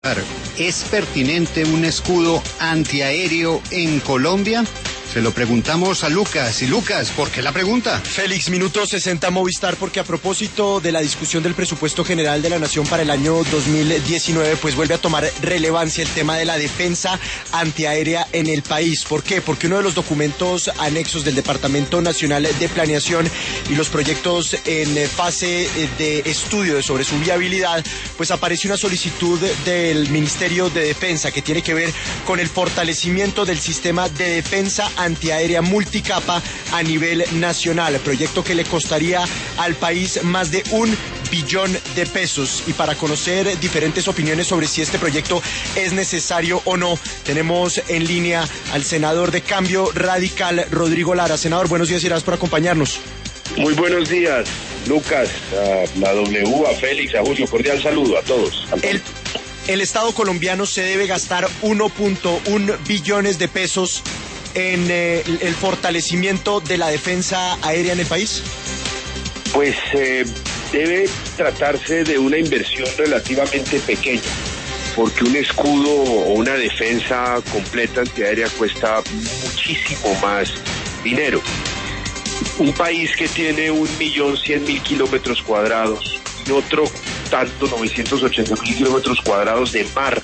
¿Es pertinente un escudo antiaéreo en Colombia? Se lo preguntamos a Lucas. Y Lucas, ¿por qué la pregunta? Félix, minuto 60 Movistar, porque a propósito de la discusión del presupuesto general de la Nación para el año 2019, pues vuelve a tomar relevancia el tema de la defensa antiaérea en el país. ¿Por qué? Porque uno de los documentos anexos del Departamento Nacional de Planeación y los proyectos en fase de estudio sobre su viabilidad, pues aparece una solicitud del Ministerio de Defensa que tiene que ver con el fortalecimiento del sistema de defensa antiaérea multicapa a nivel nacional, proyecto que le costaría al país más de 1 billón de pesos. Y para conocer diferentes opiniones sobre si este proyecto es necesario o no, tenemos en línea al senador de Cambio Radical, Rodrigo Lara. Senador, buenos días y gracias por acompañarnos. Muy buenos días, Lucas, a la W, a Félix, a Julio, cordial saludo a todos. El Estado colombiano se debe gastar 1.1 billones de pesos en el fortalecimiento de la defensa aérea en el país. Pues debe tratarse de una inversión relativamente pequeña, porque un escudo o una defensa completa antiaérea cuesta muchísimo más dinero. Un país que tiene 1.100.000 kilómetros cuadrados y otro tanto, 980.000 kilómetros cuadrados de mar,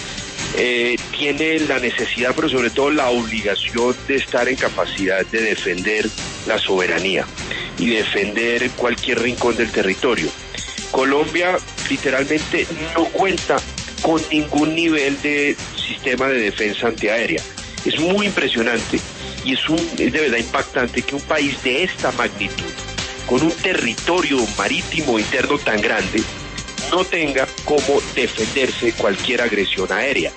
tiene la necesidad, pero sobre todo la obligación de estar en capacidad de defender la soberanía y defender cualquier rincón del territorio. Colombia literalmente no cuenta con ningún nivel de sistema de defensa antiaérea. Es muy impresionante y es de verdad impactante que un país de esta magnitud, con un territorio marítimo interno tan grande, no tenga cómo defenderse cualquier agresión aérea.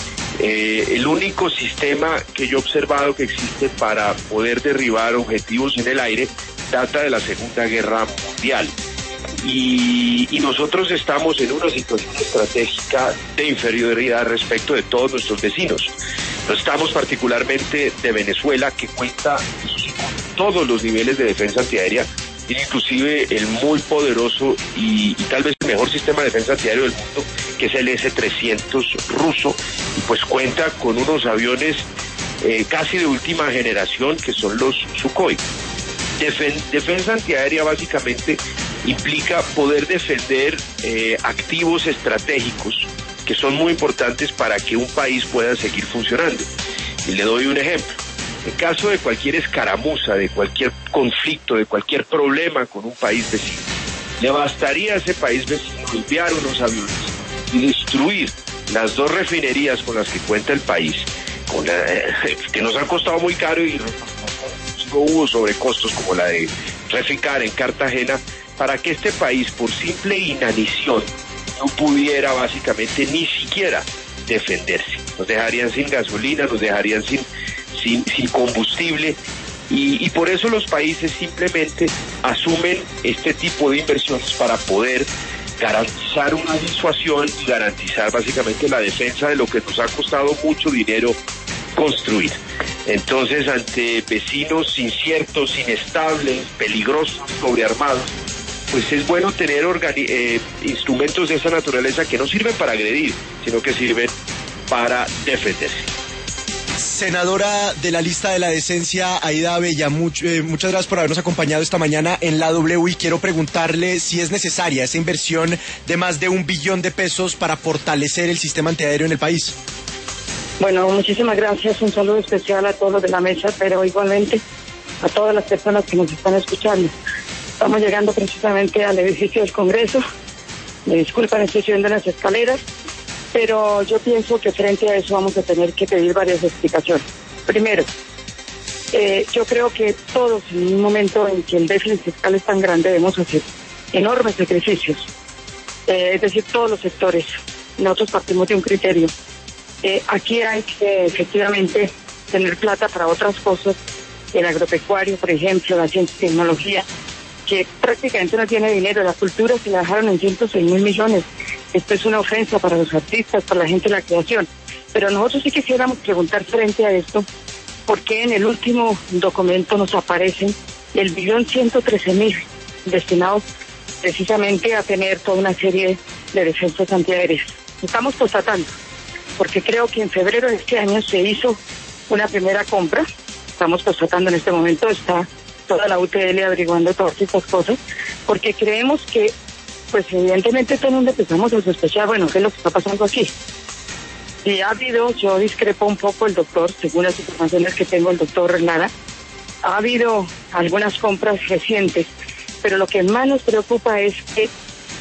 El único sistema que yo he observado que existe para poder derribar objetivos en el aire data de la Segunda Guerra Mundial. Y nosotros estamos en una situación estratégica de inferioridad respecto de todos nuestros vecinos. Estamos particularmente de Venezuela, que cuenta con todos los niveles de defensa antiaérea, inclusive el muy poderoso y tal vez el mejor sistema de defensa antiaéreo del mundo, que es el S-300 ruso, y pues cuenta con unos aviones casi de última generación, que son los Sukhoi. Defensa antiaérea básicamente implica poder defender activos estratégicos que son muy importantes para que un país pueda seguir funcionando. Y le doy un ejemplo. En caso de cualquier escaramuza, de cualquier conflicto, de cualquier problema con un país vecino, le bastaría a ese país vecino enviar unos aviones y destruir las 2 refinerías con las que cuenta el país, que nos han costado muy caro y no hubo sobrecostos como la de Reficar en Cartagena, para que este país, por simple inanición, no pudiera básicamente ni siquiera defenderse. Nos dejarían sin gasolina, nos dejarían sin combustible, y por eso los países simplemente asumen este tipo de inversiones para poder garantizar una disuasión y garantizar básicamente la defensa de lo que nos ha costado mucho dinero construir. Entonces, ante vecinos inciertos, inestables, peligrosos, sobrearmados, pues es bueno tener instrumentos de esa naturaleza que no sirven para agredir, sino que sirven para defenderse. Senadora de la lista de la decencia, Aida Abella, muchas gracias por habernos acompañado esta mañana en la W, y quiero preguntarle si es necesaria esa inversión de más de 1 billón de pesos para fortalecer el sistema antiaéreo en el país. Bueno, muchísimas gracias, un saludo especial a todos los de la mesa, pero igualmente a todas las personas que nos están escuchando. Estamos llegando precisamente al edificio del Congreso. Me disculpan, estoy subiendo las escaleras, pero yo pienso que frente a eso vamos a tener que pedir varias explicaciones. Primero, yo creo que todos, en un momento en que el déficit fiscal es tan grande, debemos hacer enormes sacrificios. Es decir, todos los sectores. Nosotros partimos de un criterio. Aquí hay que efectivamente tener plata para otras cosas. El agropecuario, por ejemplo, la ciencia y tecnología, que prácticamente no tiene dinero. La cultura se la dejaron en 106.000 millones. Esto es una ofensa para los artistas, para la gente de la creación. Pero nosotros sí quisiéramos preguntar frente a esto, ¿por qué en el último documento nos aparecen el 1.113.000 destinados precisamente a tener toda una serie de defensas antiaéreas? estamos constatando, porque creo que en febrero de este año se hizo una primera compra. Estamos constatando en este momento, está toda la UTL averiguando todas estas cosas, porque creemos que, pues evidentemente todo el mundo empezamos a sospechar, bueno, ¿qué es lo que está pasando aquí? Y ha habido, yo discrepo un poco el doctor, según las informaciones que tengo el doctor Lara, ha habido algunas compras recientes, pero lo que más nos preocupa es que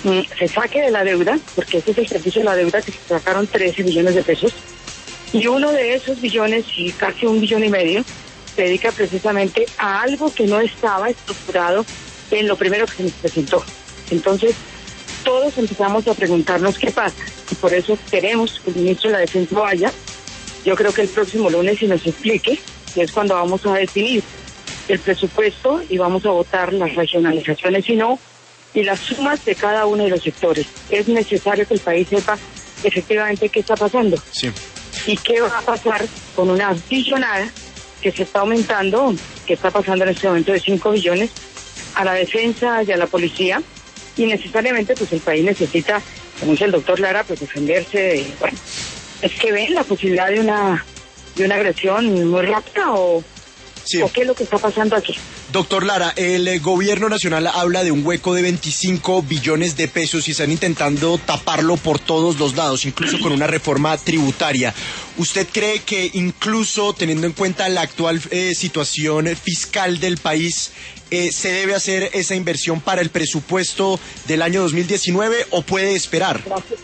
se saque de la deuda, porque ese es el servicio de la deuda, que se sacaron 13 billones de pesos, y uno de esos billones, y casi 1,5 billones, se dedica precisamente a algo que no estaba estructurado en lo primero que se nos presentó. Entonces, todos empezamos a preguntarnos qué pasa, y por eso queremos que el ministro de la Defensa vaya, yo creo que el próximo lunes, y nos explique, que es cuando vamos a definir el presupuesto y vamos a votar las regionalizaciones y las sumas de cada uno de los sectores. Es necesario que el país sepa efectivamente qué está pasando. Sí. Y qué va a pasar con una billonada que se está aumentando, que está pasando en este momento de 5 billones a la defensa y a la policía, y necesariamente pues el país necesita, como dice el doctor Lara, pues defenderse de, bueno, es que ven la posibilidad de una agresión muy rápida o qué es lo que está pasando aquí. Doctor Lara, el gobierno nacional habla de un hueco de 25 billones de pesos y están intentando taparlo por todos los lados, incluso con una reforma tributaria. ¿Usted cree que incluso teniendo en cuenta la actual situación fiscal del país, se debe hacer esa inversión para el presupuesto del año 2019 o puede esperar?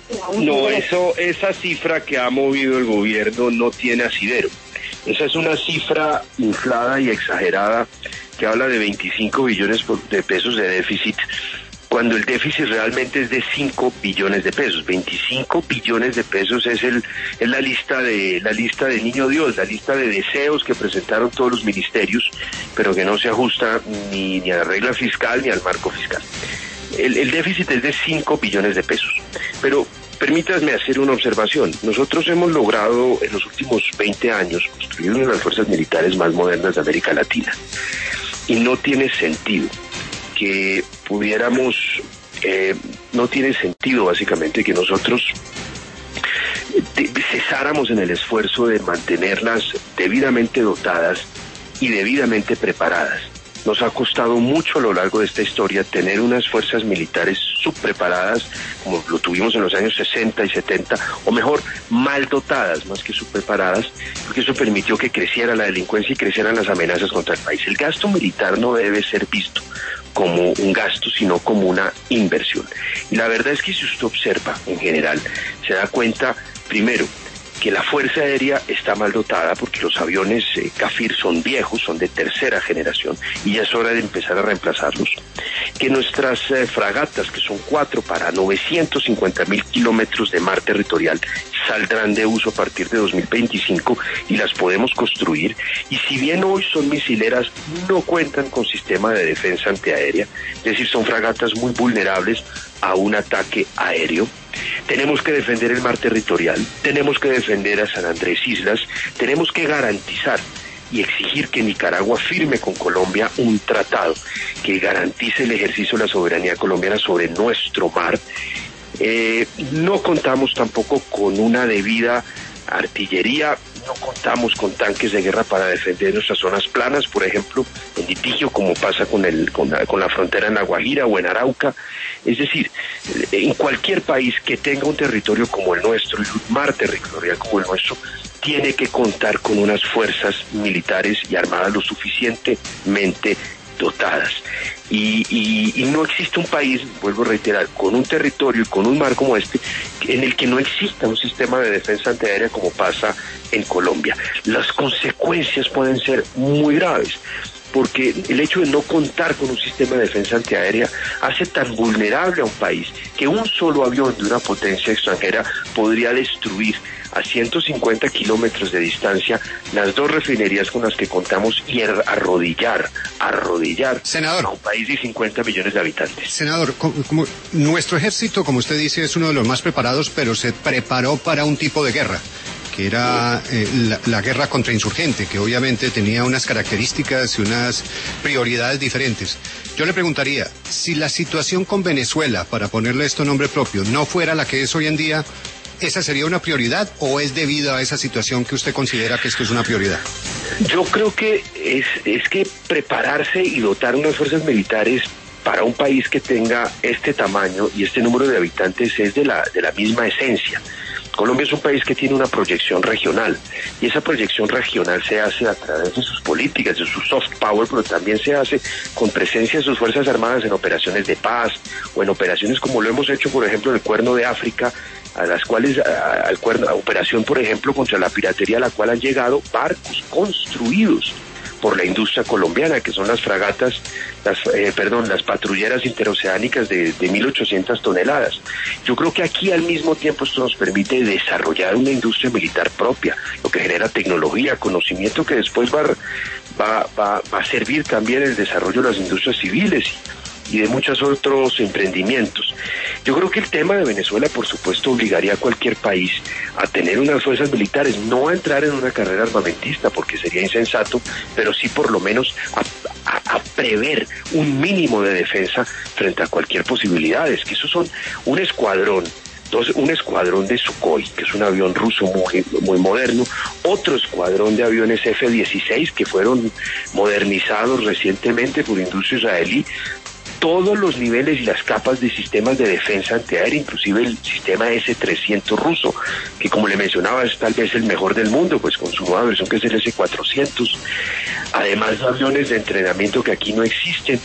No, esa cifra que ha movido el gobierno no tiene asidero. Esa es una cifra inflada y exagerada que habla de 25 billones de pesos de déficit, cuando el déficit realmente es de 5 billones de pesos. 25 billones de pesos es la lista de Niño Dios, la lista de deseos que presentaron todos los ministerios, pero que no se ajusta ni a la regla fiscal ni al marco fiscal. El déficit es de 5 billones de pesos, pero permítanme hacer una observación. Nosotros hemos logrado en los últimos 20 años construir una de las fuerzas militares más modernas de América Latina. Y no tiene sentido que pudiéramos, no tiene sentido básicamente que nosotros cesáramos en el esfuerzo de mantenerlas debidamente dotadas y debidamente preparadas. Nos ha costado mucho a lo largo de esta historia tener unas fuerzas militares subpreparadas, como lo tuvimos en los años 60 y 70, o mejor, mal dotadas más que subpreparadas, porque eso permitió que creciera la delincuencia y crecieran las amenazas contra el país. El gasto militar no debe ser visto como un gasto, sino como una inversión. Y la verdad es que si usted observa en general, se da cuenta, primero, que la Fuerza Aérea está mal dotada porque los aviones Kafir son viejos, son de tercera generación y ya es hora de empezar a reemplazarlos. Que nuestras fragatas, que son 4 para 950.000 kilómetros de mar territorial, saldrán de uso a partir de 2025 y las podemos construir. Y si bien hoy son misileras, no cuentan con sistema de defensa antiaérea, es decir, son fragatas muy vulnerables a un ataque aéreo. Tenemos que defender el mar territorial, tenemos que defender a San Andrés Islas, tenemos que garantizar y exigir que Nicaragua firme con Colombia un tratado que garantice el ejercicio de la soberanía colombiana sobre nuestro mar. No contamos tampoco con una debida artillería, no contamos con tanques de guerra para defender nuestras zonas planas, por ejemplo, en litigio, como pasa con la frontera en La Guajira o en Arauca. Es decir, en cualquier país que tenga un territorio como el nuestro y un mar territorial como el nuestro, tiene que contar con unas fuerzas militares y armadas lo suficientemente dotadas. Y no existe un país, vuelvo a reiterar, con un territorio y con un mar como este, en el que no exista un sistema de defensa antiaérea como pasa en Colombia. Las consecuencias pueden ser muy graves, porque el hecho de no contar con un sistema de defensa antiaérea hace tan vulnerable a un país que un solo avión de una potencia extranjera podría destruir a 150 kilómetros de distancia las 2 refinerías con las que contamos y arrodillar senador, a un país de 50 millones de habitantes. Senador, como nuestro ejército, como usted dice, es uno de los más preparados, pero se preparó para un tipo de guerra, que era la guerra contrainsurgente, que obviamente tenía unas características y unas prioridades diferentes. Yo le preguntaría, si la situación con Venezuela, para ponerle esto nombre propio, no fuera la que es hoy en día, ¿Esa sería una prioridad o es debido a esa situación que usted considera que esto es una prioridad? Yo creo que es que prepararse y dotar unas fuerzas militares para un país que tenga este tamaño y este número de habitantes es de la misma esencia. Colombia es un país que tiene una proyección regional y esa proyección regional se hace a través de sus políticas, de su soft power, pero también se hace con presencia de sus Fuerzas Armadas en operaciones de paz o en operaciones como lo hemos hecho, por ejemplo, en el Cuerno de África, a las cuales, a operación, por ejemplo, contra la piratería, a la cual han llegado barcos construidos por la industria colombiana, que son las fragatas, las patrulleras interoceánicas de 1.800 toneladas. Yo creo que aquí al mismo tiempo esto nos permite desarrollar una industria militar propia, lo que genera tecnología, conocimiento que después va a servir también el desarrollo de las industrias civiles y de muchos otros emprendimientos. Yo creo que el tema de Venezuela, por supuesto, obligaría a cualquier país a tener unas fuerzas militares, no a entrar en una carrera armamentista, porque sería insensato, pero sí por lo menos a prever un mínimo de defensa frente a cualquier posibilidad. Es que esos son un escuadrón de Sukhoi, que es un avión ruso muy moderno, otro escuadrón de aviones F-16 que fueron modernizados recientemente por industria israelí, todos los niveles y las capas de sistemas de defensa antiaérea, inclusive el sistema S-300 ruso, que como le mencionaba es tal vez el mejor del mundo, pues con su nueva versión que es el S-400, además de aviones de entrenamiento que aquí no existen,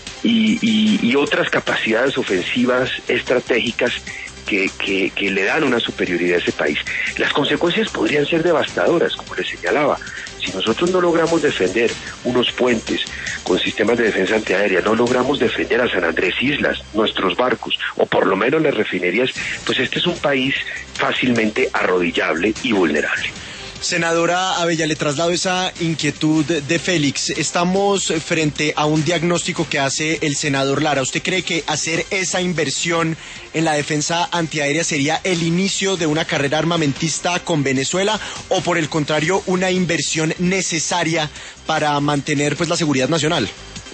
y otras capacidades ofensivas estratégicas que le dan una superioridad a ese país. Las consecuencias podrían ser devastadoras, como le señalaba. Si nosotros no logramos defender unos puentes con sistemas de defensa antiaérea, no logramos defender a San Andrés Islas, nuestros barcos, o por lo menos las refinerías, pues este es un país fácilmente arrodillable y vulnerable. Senadora Abella, le traslado esa inquietud de Félix. Estamos frente a un diagnóstico que hace el senador Lara. ¿Usted cree que hacer esa inversión en la defensa antiaérea sería el inicio de una carrera armamentista con Venezuela o por el contrario una inversión necesaria para mantener pues la seguridad nacional?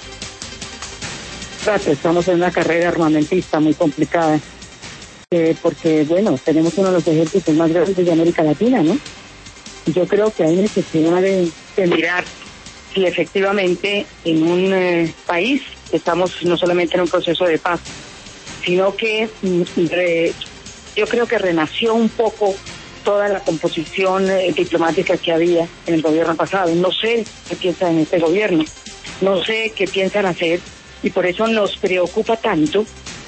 Estamos en una carrera armamentista muy complicada porque, bueno, tenemos uno de los ejércitos más grandes de América Latina, ¿no? Yo creo que hay necesidad de mirar si efectivamente en un país estamos no solamente en un proceso de paz, sino que yo creo que renació un poco toda la composición diplomática que había en el gobierno pasado. No sé qué piensa en este gobierno, no sé qué piensan hacer y por eso nos preocupa tanto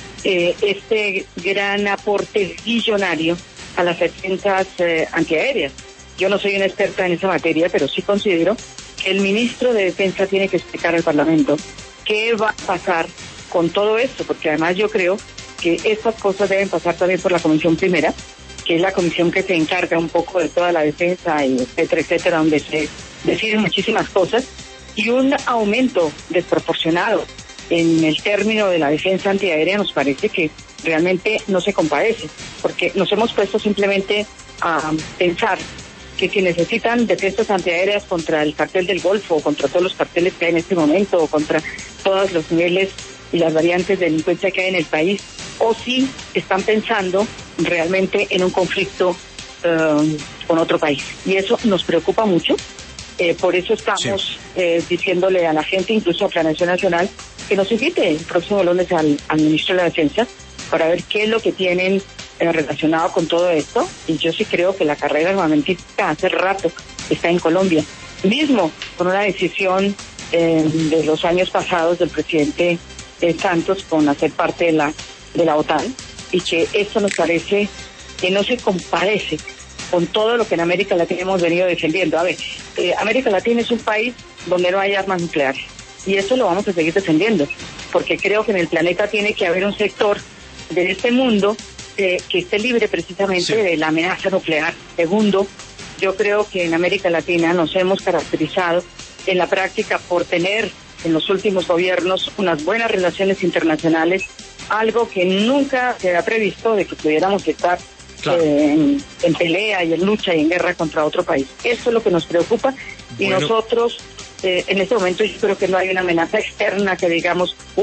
este gran aporte billonario a las defensas antiaéreas. Yo no soy una experta en esa materia, pero sí considero que el ministro de Defensa tiene que explicar al Parlamento qué va a pasar con todo esto, porque además yo creo que estas cosas deben pasar también por la Comisión Primera, que es la comisión que se encarga un poco de toda la defensa, y etcétera, donde se deciden muchísimas cosas, y un aumento desproporcionado en el término de la defensa antiaérea nos parece que realmente no se compadece, porque nos hemos puesto simplemente a pensar que si necesitan defensas antiaéreas contra el cartel del Golfo, o contra todos los carteles que hay en este momento, o contra todos los niveles y las variantes de delincuencia que hay en el país, o si están pensando realmente en un conflicto con otro país. Y eso nos preocupa mucho. Por eso estamos diciéndole a la gente, incluso a Planeación Nacional, que nos invite el próximo lunes al ministro de la Defensa para ver qué es lo que tienen relacionado con todo esto. Y yo sí creo que la carrera armamentista hace rato está en Colombia, mismo con una decisión de los años pasados del presidente Santos con hacer parte de la OTAN, y que esto nos parece que no se compadece con todo lo que en América Latina hemos venido defendiendo. A ver, América Latina es un país donde no hay armas nucleares, y eso lo vamos a seguir defendiendo, porque creo que en el planeta tiene que haber un sector de este mundo que esté libre precisamente de la amenaza nuclear. Segundo, yo creo que en América Latina nos hemos caracterizado en la práctica por tener en los últimos gobiernos unas buenas relaciones internacionales, algo que nunca se ha previsto de que pudiéramos estar en pelea y en lucha y en guerra contra otro país. Eso es lo que nos preocupa, y nosotros en este momento yo creo que no hay una amenaza externa que digamos,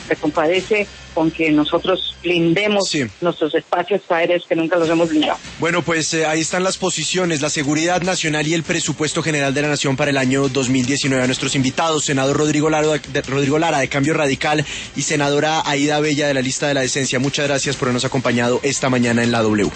se compadece con que nosotros blindemos nuestros espacios aéreos que nunca los hemos blindado. Bueno, pues ahí están las posiciones, la seguridad nacional y el presupuesto general de la Nación para el año 2019. A nuestros invitados, senador Rodrigo Lara de Cambio Radical y senadora Aida Bella de la Lista de la Decencia. Muchas gracias por habernos acompañado esta mañana en la W.